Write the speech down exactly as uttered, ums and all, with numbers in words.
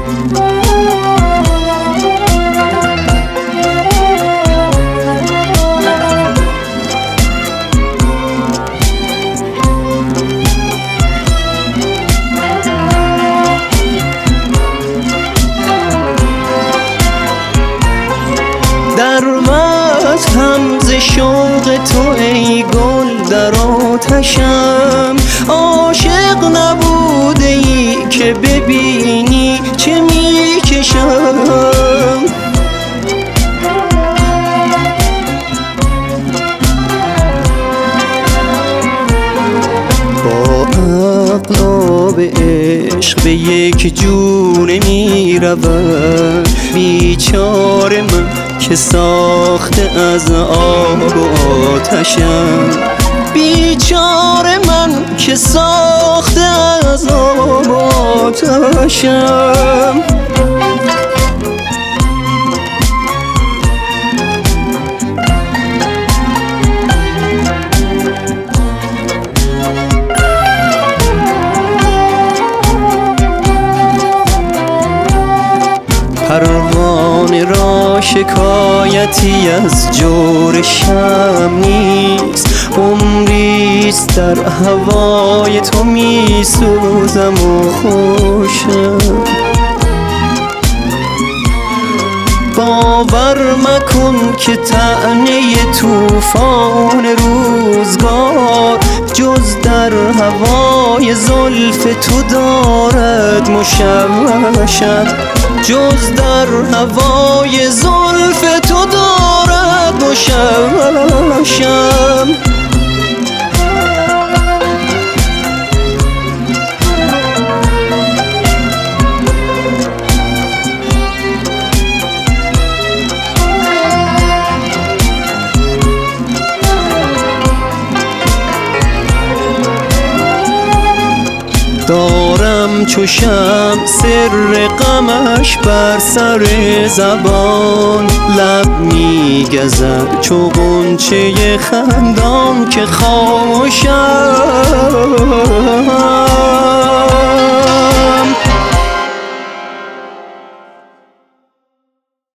در وقت هم ز شوق تو ای گل در آتشم، عاشق نبوده ای که ببینی چه میکشم. با عقل آب عشق به یک جونه می رود، بیچاره من که ساخته از آب و آتشم، بیچاره من که ساخته از آب و آتشم. پروانه را شکایتی از جور شم نیست، عمریست در هوای تو می سوزم و خوشم. باور مکن که طعنه طوفان روزگار جز در هوای زلف تو دارد مشوشم، جز در هوای زلف تو دارد مشوشم. دارم چو شمع سر غمش بر سر زبان، لب می گزد چو غنچه خندان که خاموشم.